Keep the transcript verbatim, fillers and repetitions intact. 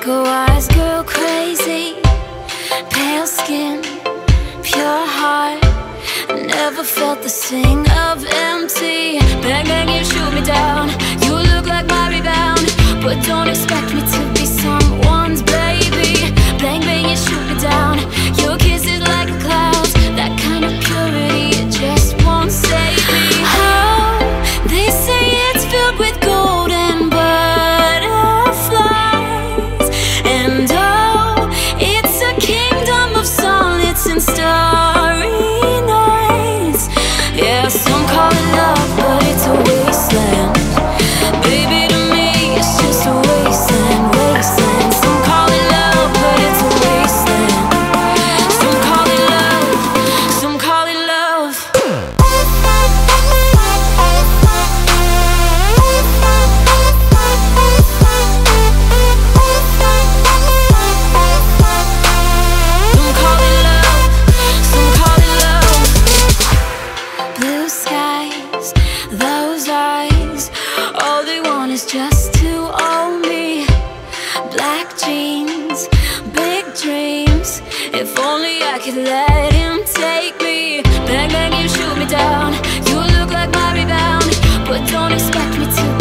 go wise girl crazy, pale skin, pure heart. Never felt the sting of empty. Bang bang, you shoot me down. You look like my rebound, but don't expect me to be someone's baby. Bang bang, you shoot me down. Your kiss is like the clouds, that kind of purity, it just won't save me. Oh, they say it's filled with gold and butterflies, and oh, it's a kingdom of solids and starry nights. Yeah, some call it love, but it's a wasteland. Baby, to me, it's just a wasteland, wasteland. Some call it love, but it's a wasteland. Some call it love, some call it love. Some call it love, some call it love. Blue skies, those eyes, all they want is just to own me. Black jeans, big dreams, if only I could let him take me. Bang bang, you shoot me down. You look like my rebound, but don't expect me to